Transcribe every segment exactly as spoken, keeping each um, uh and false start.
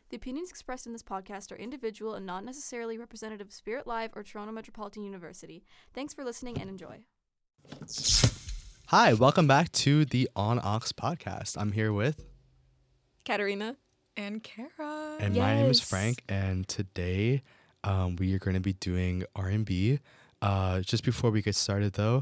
The opinions expressed in this podcast are individual and not necessarily representative of Spirit Live or Toronto Metropolitan University. Thanks for listening and enjoy. Hi, welcome back to the On Ox podcast. I'm here with Katarina. And Kara. And my name is Yes. Frank, and today um, we are going to be doing R and B. Uh, just before we get started, though,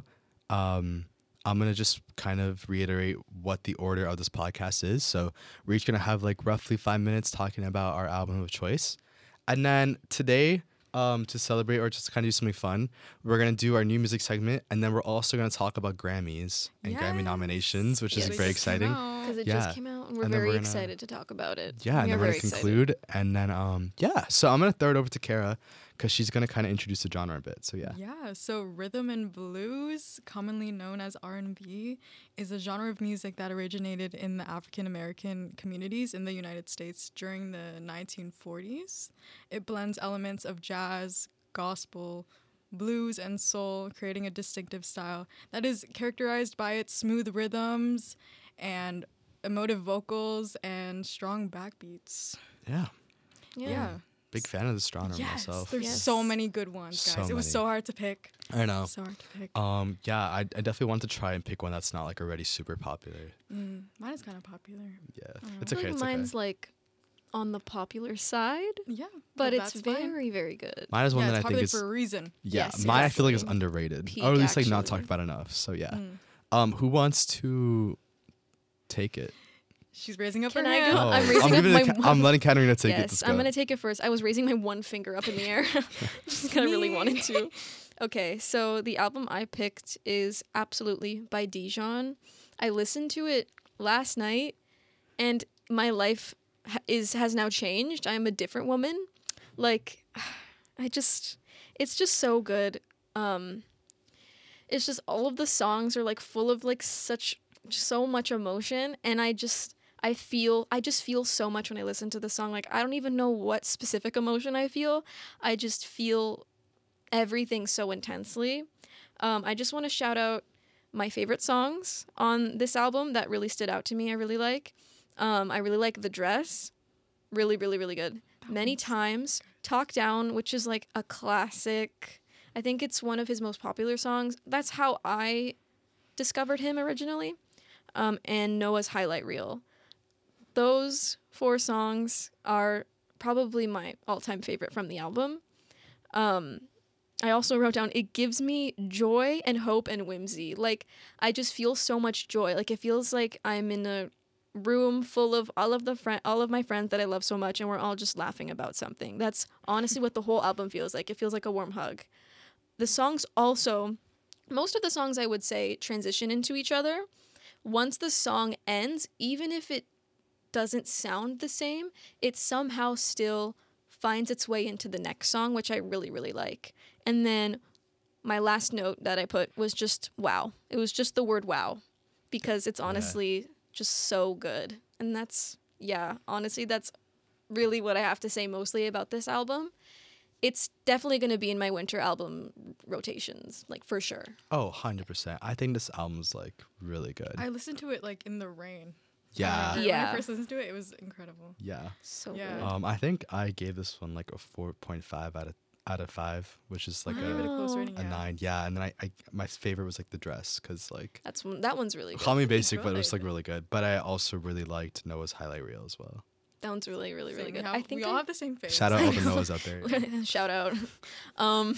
um, I'm going to just kind of reiterate what the order of this podcast is. So we're each going to have like roughly five minutes talking about our album of choice. And then today, um, to celebrate or just kind of do something fun, we're going to do our new music segment. And then we're also going to talk about Grammys and Grammy Yes. nominations, which Yes. is very exciting. Because it Yeah. just came out and we're And then very we're gonna- excited to talk about it. Yeah, and we then are we're very gonna excited. conclude, and then um, yeah. So I'm gonna throw it over to Kara because she's gonna kind of introduce the genre a bit. So yeah. Yeah, so rhythm and blues, commonly known as R and B, is a genre of music that originated in the African American communities in the United States during the nineteen forties. It blends elements of jazz, gospel, blues, and soul, creating a distinctive style that is characterized by its smooth rhythms and emotive vocals and strong backbeats. Yeah, Yeah. big fan of this genre Yes, myself. there's Yes. so many good ones, So guys. It was many. so hard to pick. I know. So hard to pick. Um, yeah, I, I definitely want to try and pick one that's not like already super popular. Mm, mine is kind of popular. Yeah, Mm. it's I feel okay. like It's mine's okay. like on the popular side, Yeah, but it's that's fine. very, very good. Mine is one yeah, that it's I think popular is for a reason. yeah. Yes, mine I feel like is exactly. underrated, Peak, or at least like not actually. talked about enough. So yeah. Mm. Um, who wants to take it? She's raising up Can her I hand. go? I'm Oh, raising up giving my it to Ka- one- I'm letting Katarina take it. yes, Let's I'm go. gonna take it first. I was raising my one finger up in the air, just because I really wanted to. Okay, so the album I picked is Absolutely by Dijon. I listened to it last night, and my life ha- is has now changed. I am a different woman. Like, I just, it's just so good. Um, it's just all of the songs are like full of like such so much emotion, and I just I feel I just feel so much when I listen to the song. Like I don't even know what specific emotion I feel. I just feel everything so intensely. Um, I just want to shout out my favorite songs on this album that really stood out to me. I really like. Um, I really like The Dress. Really, really, really good. Many Times. Talk Down, which is like a classic. I think it's one of his most popular songs. That's how I discovered him originally. Um, and Noah's Highlight Reel. Those four songs are probably my all-time favorite from the album. Um, I also wrote down, it gives me joy and hope and whimsy. Like, I just feel so much joy. Like, it feels like I'm in a room full of all of the friend, all of my friends that I love so much, and we're all just laughing about something. That's honestly what the whole album feels like. It feels like a warm hug. The songs also, most of the songs I would say transition into each other. Once the song ends, even if it doesn't sound the same, it somehow still finds its way into the next song, which I really, really like. And then my last note that I put was just wow. It was just the word wow, because it's honestly just so good. And that's, yeah, honestly, that's really what I have to say mostly about this album. It's definitely going to be in my winter album rotations, like for sure. Oh, one hundred percent. I think this album's like really good. I listened to it like in the rain. Yeah. I remember When Yeah. I first listened to it, it was incredible. Yeah. So Yeah. good. Um, I think I gave this one like a four point five out of out of five, which is like I gave it a a, close Oh. rating. a yeah. nine. Yeah, and then I, I my favorite was like The Dress because like That's one, that one's really good. call me basic, but it was good. like really good. But I also really liked Noah's Highlight Reel as well. That one's really, really, really Same, good. We, have, I think we all I- have the same face. Shout out I all the know. Noahs out there. Shout out. Um,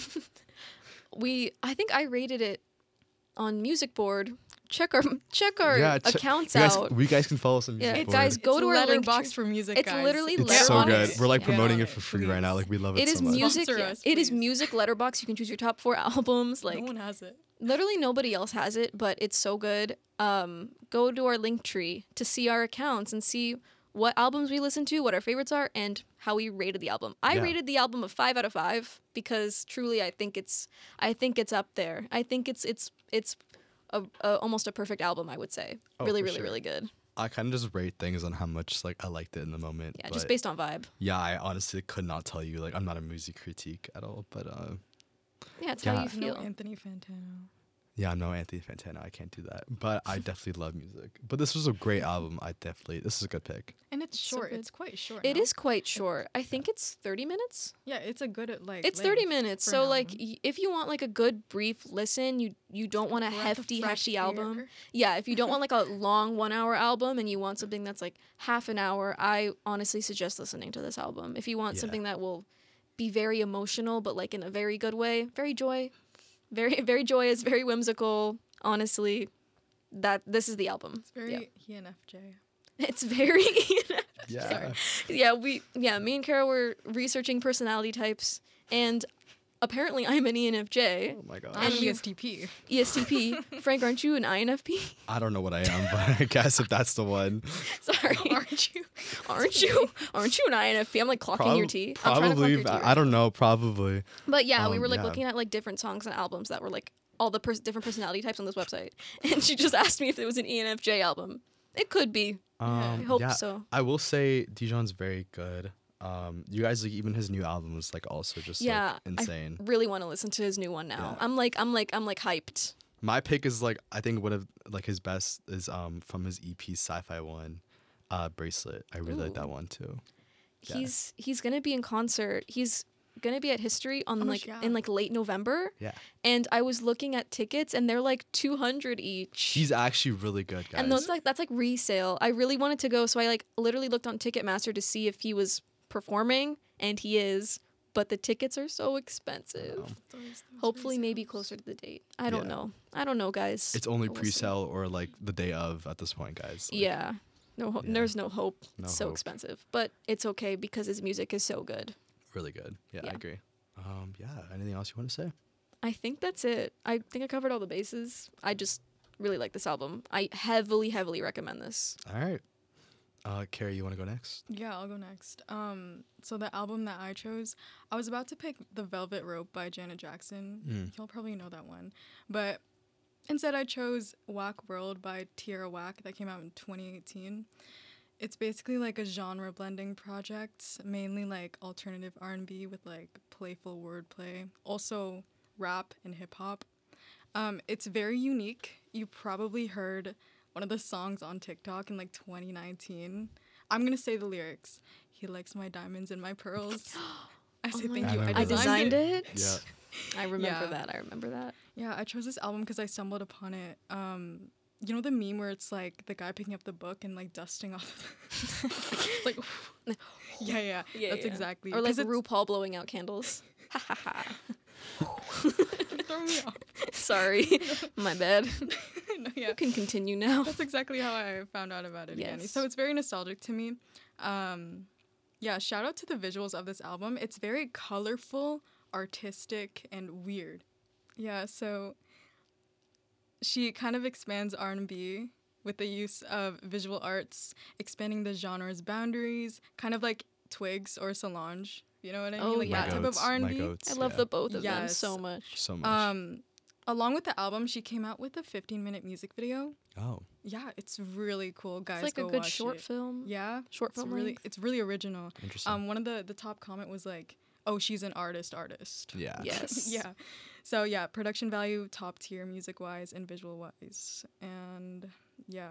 we I think I rated it on Music Board. Check our check our yeah, ch- accounts you guys, out. we guys can follow some Yeah, music it's- board. guys, It's go to our link Letterboxd tree. for music, It's guys. literally It's Letterboxd. so on good. it. We're like Get promoting on it for free right now. please. Like we love it, It is so much. music. Sponsor Yeah. us, It is please. music Letterbox. You can choose your top four albums. Like no one has it. literally nobody else has it, but it's so good. Um, go to our link tree to see our accounts and see what albums we listen to, what our favorites are, and how we rated the album. I Yeah. rated the album a five out of five because truly, I think it's, I think it's up there. I think it's it's it's a, a almost a perfect album. I would say, Oh, really, for really, sure. really good. I kind of just rate things on how much like I liked it in the moment. Yeah, just but based on vibe. yeah, I honestly could not tell you. Like I'm not a music critique at all, but uh, Yeah, it's Yeah. how you No feel. Anthony Fantano. Yeah, no, Anthony Fantano. I can't do that. But I definitely love music. But this was a great album. I definitely, this is a good pick. And it's So short. good. it's quite short. It no? is quite short. I think it's thirty minutes. Yeah, it's a good like. It's thirty length minutes. for So an like album. y- if you want like a good brief listen, you you don't want a Breath of hefty fresh hefty album. air. Yeah, if you don't want like a long one hour album and you want something that's like half an hour, I honestly suggest listening to this album. If you want Yeah. something that will be very emotional but like in a very good way, very joy, very very joyous, very whimsical. Honestly, that this is the album. It's very Yeah. E N F J. It's very Yeah. Sorry. Yeah, we yeah, me and Kara were researching personality types and apparently I'm an E N F J. Oh my gosh. I'm And E we- S T P. E S T P. Frank, aren't you an I N F P? I don't know what I am, but I guess if that's the one. Sorry. Aren't you? Aren't you? Aren't you an I N F P? I'm like clocking your Prob- tea. I'm trying to clock Probably. your tea I, right I don't now. know. Probably. But yeah, we Um, were like yeah. looking at like different songs and albums that were like all the pers- different personality types on this website. And she just asked me if it was an E N F J album. It could be. Um, I hope yeah, so. I will say Dijon's very good. Um, you guys like even his new album was like also just Yeah, like insane. I really want to listen to his new one now. Yeah. I'm like I'm like I'm like hyped. My pick is like I think one of like his best is um from his E P Sci-Fi One, uh Bracelet. I really like that Ooh. one too. Yeah. He's he's gonna be in concert. He's gonna be at History on Oh my like God. in like late November. Yeah, And I was looking at tickets and they're like two hundred each. he's actually really good, guys. and those like that's like resale. I really wanted to go, so I like literally looked on Ticketmaster to see if he was performing, and he is. But the tickets are so expensive. know. Hopefully, maybe closer to the date. I don't Yeah. know. I don't know, guys. It's only But we'll see. pre-sale or like the day of at this point, guys. Like, Yeah. No, ho- Yeah. there's no hope. No it's so hope. expensive, but it's okay because his music is so good. really good. Yeah, I Yeah. agree. Um, yeah. Anything else you want to say? I think that's it. I think I covered all the bases. I just really like this album. I heavily, heavily recommend this. All right. Uh, Carrie, you want to go next? Yeah, I'll go next. Um, so the album that I chose, I was about to pick "The Velvet Rope" by Janet Jackson. Mm. You'll probably know that one, but instead I chose "Whack World" by Tierra Whack that came out in twenty eighteen. It's basically like a genre blending project, mainly like alternative R and B with like playful wordplay, also rap and hip hop. Um, it's very unique. You probably heard one of the songs on TikTok in like twenty nineteen. I'm gonna say the lyrics. He likes my diamonds and my pearls. I say Oh my thank God. you. I I remember I that. designed designed it. Yeah. I remember Yeah. that. I remember that. Yeah, I chose this album because I stumbled upon it. Um, you know the meme where it's like the guy picking up the book and like dusting off. It's like, yeah, yeah, Yeah, that's yeah. exactly. Or like 'cause it's- RuPaul blowing out candles. Ha ha ha. throw me off. Sorry. My bad. No, yeah. You can continue now. That's exactly how I found out about it, Annie. Yes. So it's very nostalgic to me. Um, yeah, shout out to the visuals of this album. It's very colorful, artistic, and weird. Yeah, so she kind of expands R and B with the use of visual arts, expanding the genre's boundaries, kind of like Twigs or Solange. You know what I mean? Oh, like yeah. that My type goats, of R and my B. goats, I love yeah. the both of them Yes. so much. So much. Um, along with the album, she came out with a fifteen minute music video. oh. Yeah, it's really cool, guys. It's like go a good watch short it. film. Yeah, Short it's film really length. it's really original. Interesting. Um, one of the the top comment was like, "Oh, she's an artist, artist." yeah. Yes. Yeah. So yeah, production value top tier, music wise and visual wise, and yeah.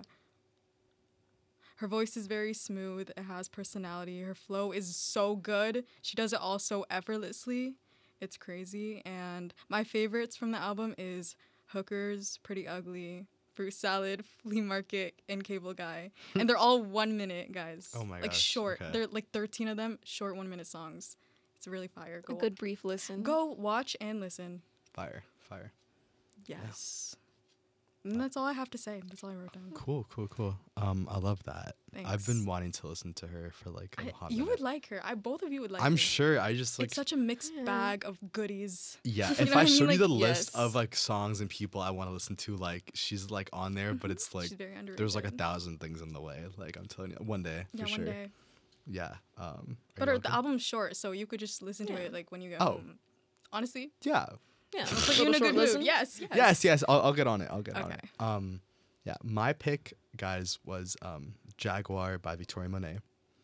Her voice is very smooth. It has personality. Her flow is so good. She does it all so effortlessly. It's crazy. And my favorites from the album is Hookers, Pretty Ugly, Fruit Salad, Flea Market, and Cable Guy. And they're all one minute, guys. Oh my Like gosh, short. okay. They're like thirteen of them, short one minute songs. It's really fire. A Go, good brief listen. go watch and listen. Fire. Fire. Yes. And that's all I have to say. That's all I wrote down. Cool. Cool. Cool. Um, I love that. I've been Thanks. wanting to listen to her for like a I- hot you minute. would like her. I both of you would like I'm her. sure. I just like. It's such a mixed Yeah. bag of goodies. Yeah, You if know I what I mean? showed you Like, the list yes. of like songs and people I want to listen to, like she's like on there, but it's like She's very underrated. there's like a thousand things in the way. Like I'm telling you, one day Yeah, for one sure. day. Yeah. Um. are But you her, okay? the album's short, so you could just listen to Yeah. it like when you get Oh. home. Honestly, Yeah. Yeah. put you in a good mood. Yes, yes. Yes. Yes. I'll, I'll get on it. I'll get on it. Okay. Um. Yeah. My pick, guys, was um Jaguar by Victoria Monet.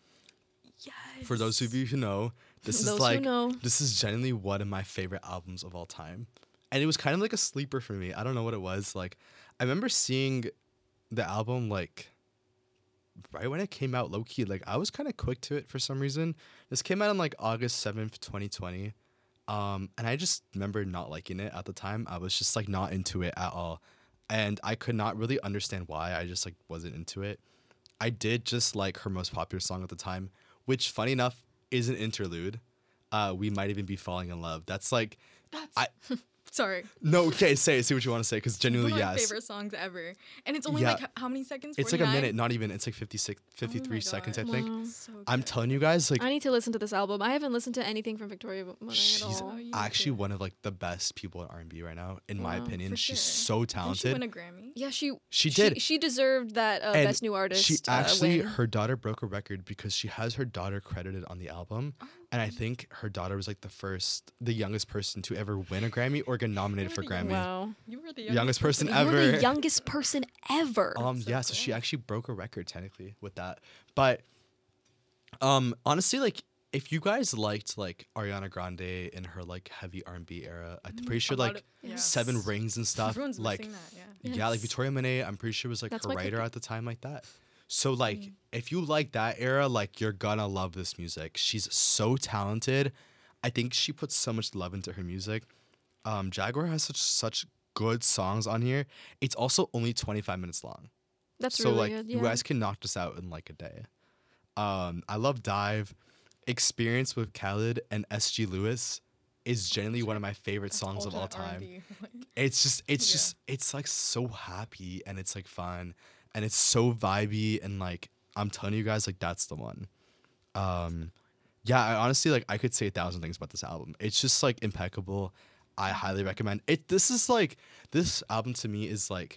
Yes. For those of you who know, this Those is who like know. this is genuinely one of my favorite albums of all time. and it was kind of like a sleeper for me. I don't know what it was. Like, I remember seeing the album like right when it came out, low key. Like, I was kind of quick to it for some reason. This came out on like August seventh, twenty twenty. Um, and I just remember not liking it at the time. I was just like not into it at all. And I could not really understand why. I just like wasn't into it. I did just like her most popular song at the time, which funny enough is an interlude. Uh, We Might Even Be Falling in Love. That's like, That's I sorry. no okay say it, say what you want to say, because genuinely One of my yes, favorite songs ever, and it's only Yeah. like h- how many seconds? it's like a forty-nine? minute, not even. It's like fifty-six, fifty-three my seconds, I God. think. Wow. So I'm good. telling you guys, like I need to listen to this album. I haven't listened to anything from Victoria Monet at she's all. Oh, you actually did. one of like the best people in R and B right now, in my Wow, opinion. for She's sure. so Didn't she talented. win a Grammy? Yeah, she She She, did. she deserved that uh, And best new artist. She uh, actually, win. her daughter broke a record because she has her daughter credited on the album. Oh. And I think her daughter was like the first, the youngest person to ever win a Grammy or get nominated for You're the Grammy. Wow. You were the Youngest youngest, person You're ever. the youngest person ever. Um, so yeah, so she cool. actually broke a record technically with that. But um, honestly, like if you guys liked like Ariana Grande in her like heavy R and B era, I'm pretty sure A lot like of- yeah. Seven Rings and stuff. Everyone's like missing that. Yeah. yeah, like Yes. Victoria Monet, I'm pretty sure was like That's her my writer pick. at the time, like that. So like, Mm. if you like that era, like you're gonna love this music. She's so talented. I think she puts so much love into her music. Um, Jaguar has such such good songs on here. It's also only twenty-five minutes long, That's so really like good. you Yeah. guys can knock this out in like a day. Um, I love Dive. Experience with Khaled and S G Lewis is generally one of my favorite songs of all Ultimate time. R and B. It's just it's Yeah. just it's like so happy and it's like fun and it's so vibey and like I'm telling you guys, like that's the one. Um yeah, I honestly like I could say a thousand things about this album. It's just like impeccable. I highly recommend it. This is like this album to me is like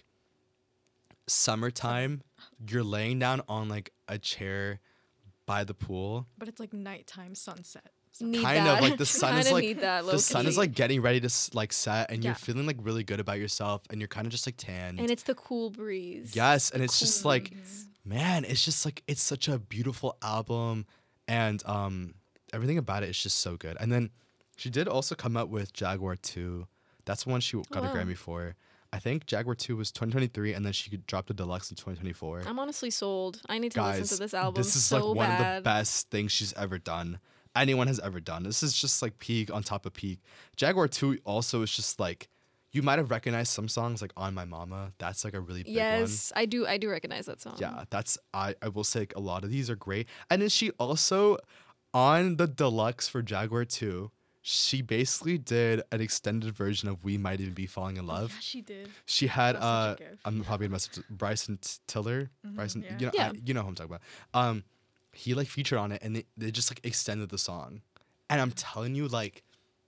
summertime. You're laying down on like a chair by the pool. But it's like nighttime sunset. Need kind of, that. like, the sun is, Kinda like- need that, The sun is low-key. like getting ready to s- like set and Yeah. you're feeling like really good about yourself and you're kind of just like tanned. and it's the cool breeze. Yes, and it's just Cool like, breeze. man, it's just like it's such a beautiful album, and um, everything about it is just so good. And then she did also come out with Jaguar two. That's one she got wow. a Grammy for. I think Jaguar two was twenty twenty-three, and then she could drop the deluxe in twenty twenty-four. I'm honestly sold. I need to Guys, listen to this album this is so like one bad. of the best things she's ever done. Anyone has ever done. This is just like peak on top of peak. Jaguar two also is just like, you might have recognized some songs like On My Mama. That's like a really big one. Yes, I do. I do recognize that song. Yeah, that's I, I will say like, a lot of these are great. And then she also on the deluxe for Jaguar two, she basically did an extended version of We Might Even Be Falling in Oh, Love. yeah, she did. She had That's uh such a gift. I'm probably gonna mess up Bryson T- Tiller. Mhm, Bryson, yeah. you know Yeah. I, you know who I'm talking about. Um he like featured on it and they, they just like extended the song. And I'm telling you, like,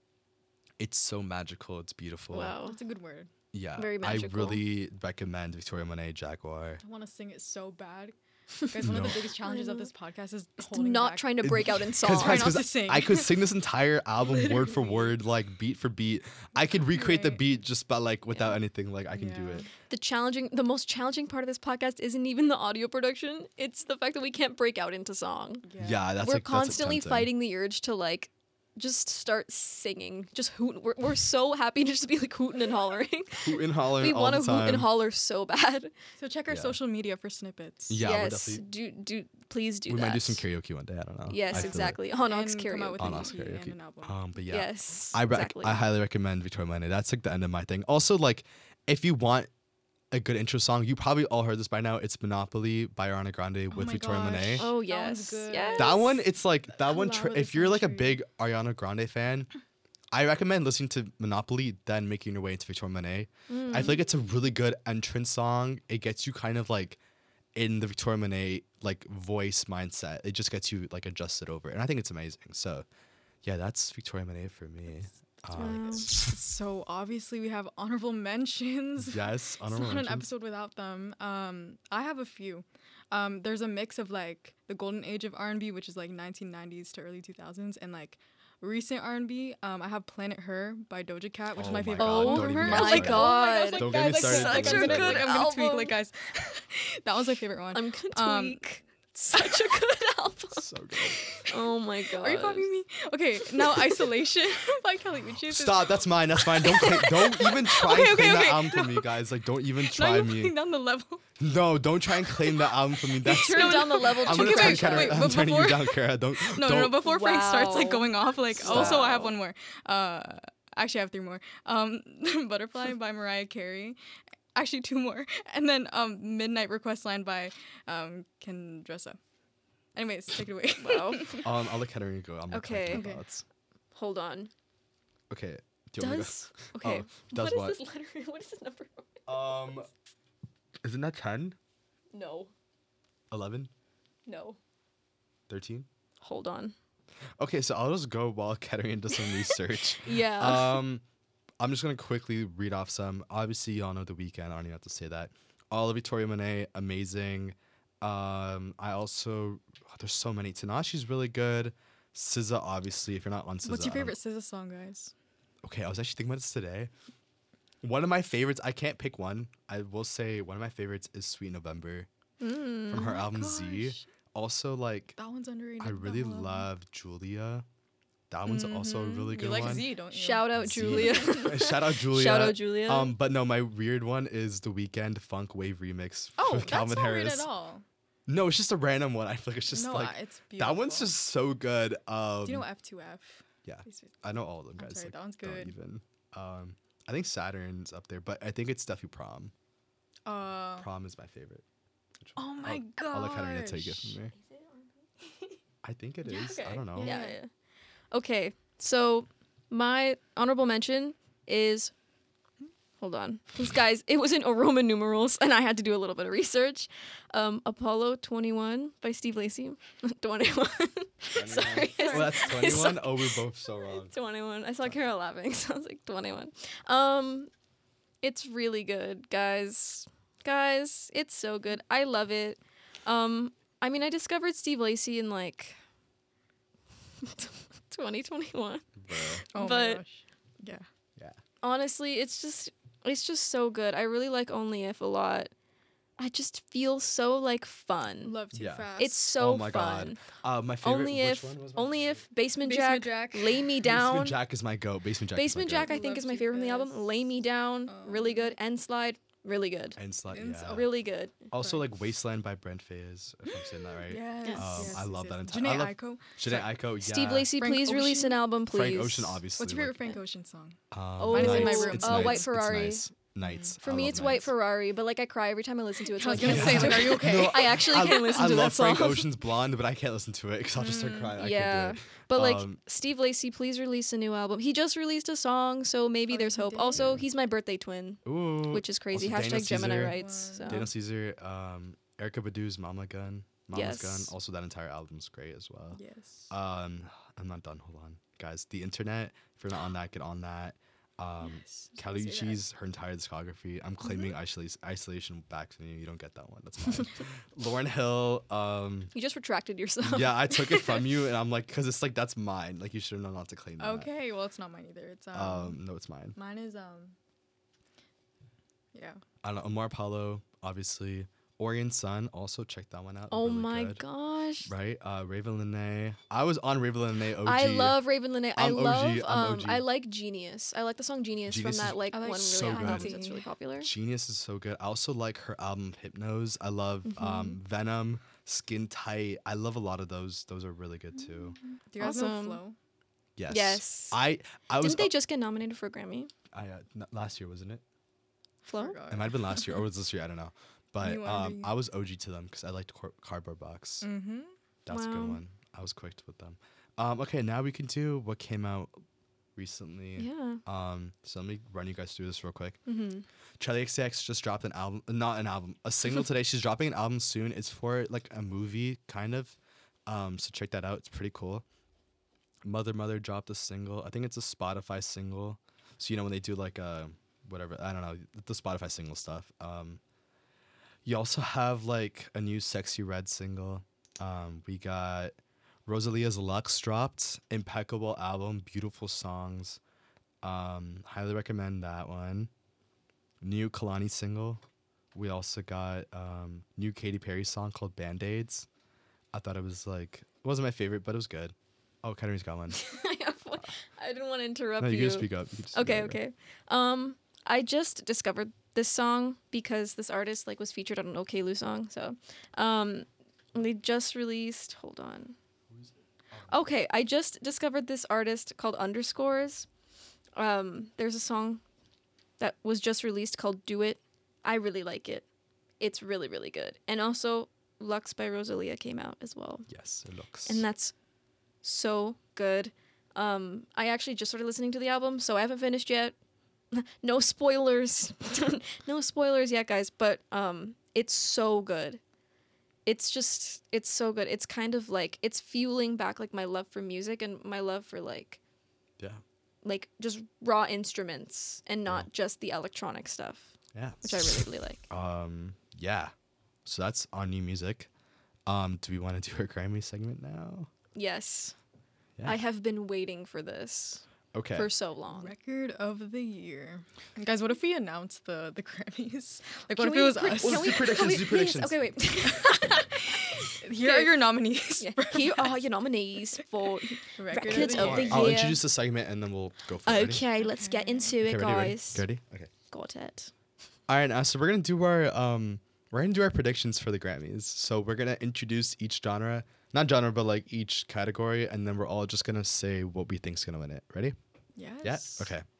it's so magical, it's beautiful. Wow. That's a good word. Yeah. Very I magical. really recommend Victoria Monet Jaguar. I want to sing it so bad. Guys, one of No. the biggest challenges of know. this podcast is Just holding not back. trying to break out in song. Because Try guys, not 'cause to sing. I could sing this entire album word for Literally. word, like beat for beat. I could recreate the Right. beat just by like without Yeah. anything. Like I can do Yeah. it. The challenging, the most challenging part of this podcast isn't even the audio production. It's the fact that we can't break out into song. Yeah, that's we're like, that's constantly tempting. fighting the urge to like just start singing, just hoot. We're, we're so happy to just be like hooting and hollering. Hoot and holler we all want the to hoot and time. holler so bad. So check our Yeah. social media for snippets. Yeah, we'll yes, definitely- do do please do we that. might do some karaoke one day. I don't know. I Yes, feel it. exactly. On Ox And come out with karaoke. On an Ox E P and karaoke. an album. Um, but yeah, Yes, I rec- exactly. I highly recommend Victoria Monet. That's like the end of my thing. Also, like if you want a good intro song, you probably all heard this by now. It's Monopoly by Ariana Grande Oh with my Victoria gosh. Monet. oh That yes, one's good. yes. That one, it's like that one. Flower Tr- of if the you're like a Century. big Ariana Grande fan, I recommend listening to Monopoly, then making your way into Victoria Monet. Mm. I feel like it's a really good entrance song. It gets you kind of like in the Victoria Monet like voice mindset. It just gets you like adjusted over, and I think it's amazing. So, yeah, that's Victoria Monet for me. Um, Wow. So obviously we have honorable mentions. yes, It's honorable not an mentions. episode without them. Um, I have a few. Um, there's a mix of like the golden age of R and B, which is like nineteen nineties to early two thousands, and like recent R and B. Um, I have Planet Her by Doja Cat, which Oh is my my favorite God, album don't from even her. get me Like, started. oh my gosh, God. like, Don't guys, get me like, started, like, don't I'm get gonna, me like, I'm gonna tweak, started. like guys. That was my favorite one. I'm gonna Um, tweak. Such a good album. So good. Oh my god. Are you copying me? Okay, now Isolation by Kelly Uchis. Stop. That's mine. That's mine. Don't claim, don't even try Okay, and okay, claim that okay. album from me, guys. Like, don't even Now try you're me. putting down the level. No, don't try and claim that album from me. That's. Turn down the level I'm to gonna Okay, turn wait, Kara, wait, I'm but turning you before- down, Kara. Don't. No, don't. no, no. Before Frank starts like Wow. going off, like also I have Wow. one more. Uh, actually I have three more. Um, Butterfly by Mariah Carey. Actually two more, and then um, Midnight Request Line by um Kendressa. Anyways, take it away. Wow. Um, I'll let Katarina go. I'm gonna collect Okay. my Okay. thoughts. Hold on. Okay. Do you want me Does okay. Oh, does what what? is this letter? What is this number? to go? Um, isn't that ten? No. eleven? No. thirteen? Hold on. Okay, so I'll just go while Katarina does some research. Yeah. Um, I'm just gonna quickly read off some. Obviously, y'all know The Weeknd. I don't even have to say that. All of Victoria Monet, amazing. Um, I also oh, there's so many. Tinashe's really good. S Z A, obviously. If you're not on S Z A, What's your I don't- favorite S Z A song, guys? Okay, I was actually thinking about this today. One of my favorites. I can't pick one. I will say one of my favorites is Sweet November Mm. from her album Z. Gosh, Also, like that one's underrated. I that really whole album. love Julia. That one's also a Mhm. really good You like one. Z, don't you? Shout out Z. Julia. Shout out Julia. Shout out Julia. Um, but no, my weird one is the Weekend Funk Wave remix Oh, with that's Calvin not Harris. weird at all. No, it's just a random one. I feel like it's just no, like uh, it's beautiful. that one's just so good. Um, Do you know F two F? yeah, Please- I know all of them I'm guys. sorry, like, that one's don't good. even. Um, I think Saturn's up there, but I think it's definitely Prom. Uh, Prom is my favorite. Which oh one? my I'll, god. I'll let Katarina take it from there. I think it is. I don't know. Yeah, Yeah. yeah. Okay, so my honorable mention is. Hold on, 'cause guys, it was in Roman numerals, and I had to do a little bit of research. Um, Apollo twenty-one by Steve Lacy. twenty-one. Sorry. Well, that's twenty-one. Oh, we're both so wrong. twenty-one. I saw Carol laughing, so I was like twenty-one. Um, it's really good, guys. Guys, it's so good. I love it. Um, I mean, I discovered Steve Lacy in like twenty twenty-one. Bro. Oh but- my gosh. Yeah. Yeah. Honestly, it's just it's just so good. I really like Only If a lot. I just feel so like fun. Love too Yeah. fast. It's so Oh my fun. God. Uh, my favorite. Only which if one was my Only favorite? if Basement, Basement Jack, Jack. Lay Me Down. Basement Jack is my goat. Basement Jack. Basement is my Jack, goat. I think, Love is my Too favorite from the album. Fast. Lay Me Down, really good. Um, End Slide, really good. And slut, Ins- yeah. Really good. Also, like Wasteland by Brent Faiyaz, if I'm saying that right. Yes. Yes. Um, yes, I yes, love yes. that entire- Janae I love- Aiko. Janae Aiko, yeah. Steve Lacy, Frank please release an Ocean? album, please. Frank Ocean, obviously. What's your favorite like, Frank Ocean song? Um, Oh, Mine is In My Nights. Room. It's uh, Nights. White It's Ferrari. Nights. Nights. For I me, love it's White Nights. Ferrari, but like I cry every time I listen to it. So I I, was gonna can't say, listen like, to are you okay? No, I actually I, can't listen I to love that song. Frank Ocean's Blonde, but I can't listen to it because I'll just start crying. I yeah, can't do but like Um, Steve Lacy, please release a new album. He just released a song, so maybe Oh, there's he hope. did? Also, he's my birthday twin, it. Ooh. which is crazy. Also, Dana Hashtag Gemini Caesar. rights. So. Daniel Caesar, um, Erica Badu's Mama Gun. Mama's Yes. Gun. Also, that entire album's great as well. Yes. Um, I'm not done. Hold on, guys. The internet. If you're not on that, get on that. Um, Yes, I was Kelly gonna say that. Uchis, her entire discography. I'm claiming Mm-hmm. isolation, isolation back from you. You don't get that one. That's mine. Lauren Hill. Um, You just retracted yourself. yeah, I took it from you, and I'm like, because it's like that's mine. Like you should have known not to claim that. Okay, well, it's not mine either. It's um, Um, no, it's mine. mine is um. Yeah. I don't know. Omar Apollo, obviously. Orion Sun. Also check that one out. Oh really my good. gosh. Right. Uh, Raven Lene. I was on Raven Lene O G. I love Raven Lene. I I'm O G, love I'm um O G. I like Genius. I like the song Genius, Genius from is- that like I like one really so album good. that's really popular. Genius is so good. I also like her album Hypnose. I love Mm-hmm. um, Venom, Skin Tight. I love a lot of those. Those are really good too. Do you guys Awesome. know Flo? Yes. Yes. I I was Didn't they just get nominated for a Grammy? I, uh, n- last year, wasn't it? Flo? Forgot. It might have been last year or was this year. I don't know. But New um, R and B. I was O G to them because I liked Cor- Cardboard Box. Mm-hmm. That's a Wow. good one. I was quick with them. Um, okay, now we can do what came out recently. Yeah. Um, so let me run you guys through this real quick. Mm-hmm. Charlie X C X just dropped an album, uh, not an album, a single today. She's dropping an album soon. It's for like a movie, kind of. Um, so check that out. It's pretty cool. Mother Mother dropped a single. I think it's a Spotify single. So you know when they do like a whatever, I don't know, the Spotify single stuff. Um, you also have like a new Sexy Red single. Um, we got Rosalia's Lux dropped. Impeccable album, beautiful songs. Um, highly recommend that one. New Kalani single. We also got um, new Katy Perry song called Band-Aids. I thought it was like it wasn't my favorite, but it was good. Oh, Katarina's got one. I have one. I didn't want to interrupt No, you you. can just speak up. You can just speak Okay, up. okay. Um, I just discovered this song because this artist like was featured on an OKLU song. So, um, they just released. Hold on. Okay, I just discovered this artist called Underscores. Um, there's a song that was just released called "Do It." I really like it. It's really really good. And also, Lux by Rosalia came out as well, Yes, it looks. and that's so good. Um, I actually just started listening to the album, so I haven't finished yet. No spoilers. No spoilers yet, guys, but um it's so good. It's just it's so good. It's kind of like it's fueling back like my love for music and my love for like yeah, like just raw instruments and not just the electronic stuff, yeah. which I really really like. Um, yeah. So that's on new music. Um, do we want to do our Grammy segment now? Yes. Yeah. I have been waiting for this Okay. for so long. Record of the year, guys. What if we announce the the Grammys? Like, what Can if we it was pre- us? can Let's we- do predictions, can we do please- predictions. Okay, wait. Here are your nominees. Yeah, here are your nominees for Record Records of the I'll year. introduce the segment and then we'll go for it. Ready? Okay, let's get into it, Okay, ready, ready? guys. Ready? Okay. Got it. All right, now so we're gonna do our um we're gonna do our predictions for the Grammys. So we're gonna introduce each genre, not genre, but like each category, and then we're all just gonna say what we think's gonna win it. Ready? Yes. Yeah. Okay.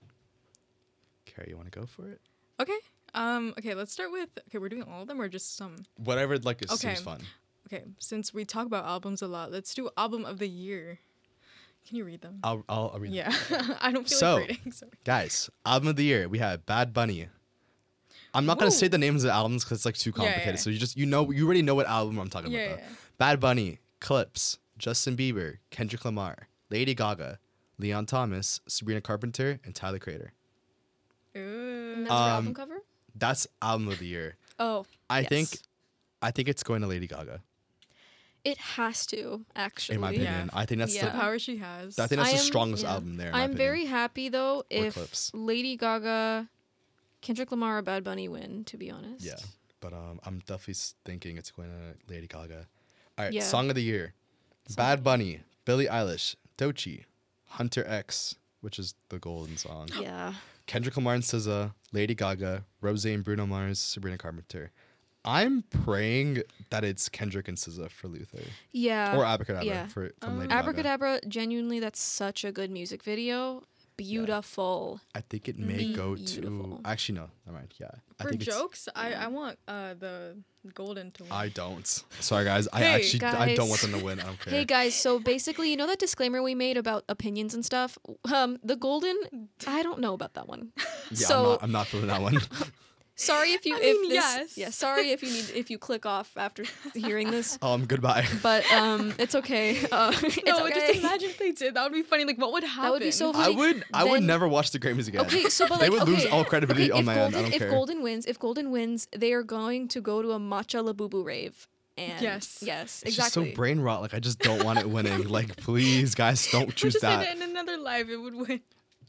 Carrie, you want to go for it? Okay. Um. Okay. Let's start with. Okay, we're doing all of them or just some. Whatever, like it Okay. seems fun. Okay. Since we talk about albums a lot, let's do album of the year. Can you read them? I'll I'll, I'll read. Yeah. I don't feel So- like reading. Sorry. Guys, album of the year, we have Bad Bunny. I'm not gonna Whoa. say the names of the albums because it's like too Yeah, yeah, complicated. yeah. So you just you know you already know what album I'm talking Yeah, about. yeah, Though. yeah. Bad Bunny, Clips, Justin Bieber, Kendrick Lamar, Lady Gaga, Leon Thomas, Sabrina Carpenter, and Tyler Creator. And Ooh. that's our album Um, cover? That's album of the year. Oh. I yes. think I think it's going to Lady Gaga. It has to, actually. In my Yeah. opinion, I think that's Yeah. The power she has. the I think that's I the am- strongest yeah. album there. in my I'm opinion. very happy, though, if Clips. Lady Gaga, Kendrick Lamar, or Bad Bunny win, to be honest. Yeah, but um, I'm definitely s- thinking it's going to Lady Gaga. All right, Yeah. song of the year: Bad Bunny, Billie Eilish, Doechii, Hunter X, which is the golden song, Yeah. Kendrick Lamar and S Z A, Lady Gaga, Rose and Bruno Mars, Sabrina Carpenter. I'm praying that it's Kendrick and S Z A for Luther Yeah. or Abracadabra yeah. for from Um, Lady Gaga. Abracadabra, genuinely, that's such a good music video. Beautiful. I think it may go to. Beautiful. Actually, no, never mind. Yeah, I For think it's- jokes, I, I want uh the golden to win. I don't. Sorry, guys. I Hey, actually I don't want guys. them to win. I don't care. Hey guys, so basically, you know that disclaimer we made about opinions and stuff? Um, the golden, I don't know about that one. yeah, so I'm not. I'm not feeling that one. sorry if you I if mean, this yes. yeah, sorry if you need if you click off after hearing this. um, goodbye. But um it's okay. Uh, it's no, okay. just imagine if they did. That would be funny. Like, what would happen? That would be so I funny. would. I would Then- never watch the Grammys again. Okay, so but they like would lose okay, all credibility okay, on if my Golden, end. I don't if care. Golden wins, if Golden wins, they are going to go to a matcha labubu rave. And Yes. yes, it's exactly. just so brain rot. Like I just don't want it winning. Like please, guys, don't Or choose just that. in, in another life, it would win.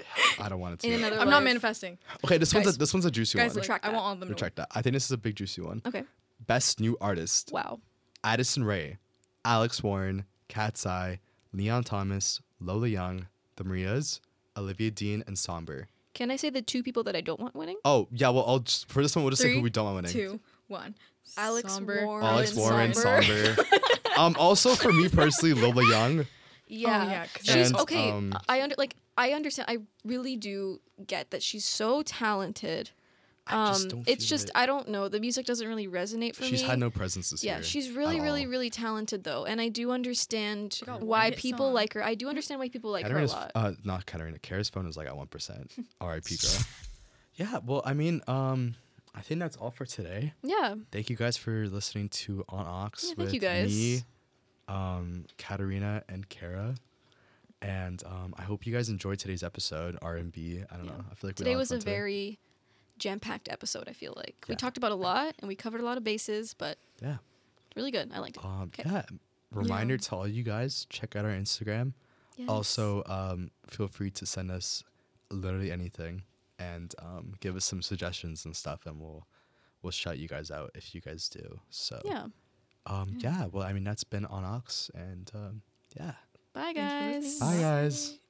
I don't want it to. In another I'm not life. manifesting. Okay, this one's Guys- a, this one's a juicy Guys, one. like, Retract I that. want all of them to win. Retract that. I think this is a big juicy one. Okay. Best new artist: Wow. Addison Rae, Alex Warren, Cat's Eye, Leon Thomas, Lola Young, The Marias, Olivia Dean, and Somber. Can I say the two people that I don't want winning? Oh yeah, well, I'll just, for this one, we'll just say who Three, we don't want winning. Two, one. Alex Somber. Warren. Alex and Warren, Somber. Somber. um, also for me personally, Lola Young. Yeah. Oh, yeah, 'cause She's And, okay. um, I under like I understand. I really do get that she's so talented. Um, I just don't it's feel just it. I don't know. The music doesn't really resonate for She's me. had no presence this yeah, year. she's really, at really, all. really talented though, and I do understand got one why hit people song. like her. I do understand why people like Katarina's, her a lot. uh, not Katarina. Kara's phone is like at one percent. R I P girl. Yeah, well, I mean, um, I think that's all for today. yeah, Thank you guys for listening to On Ox Yeah, thank with you guys. me, um, Katarina, and Kara. And um, I hope you guys enjoyed today's episode. R and B. I don't Yeah. know. I feel like we today all had was a fun today. very jam-packed episode. I feel like we Yeah. talked about a lot and we covered a lot of bases, but Yeah. really good. I liked it. Um, 'Kay. yeah. Reminder Yeah. to all you guys: check out our Instagram. Yes. Also, um, feel free to send us literally anything and um, give us some suggestions and stuff, and we'll we'll shout you guys out if you guys do. So yeah, Um, Yeah. yeah. Well, I mean, that's been on Ox, and um, yeah. Bye, Thanks for listening. guys. Bye, guys.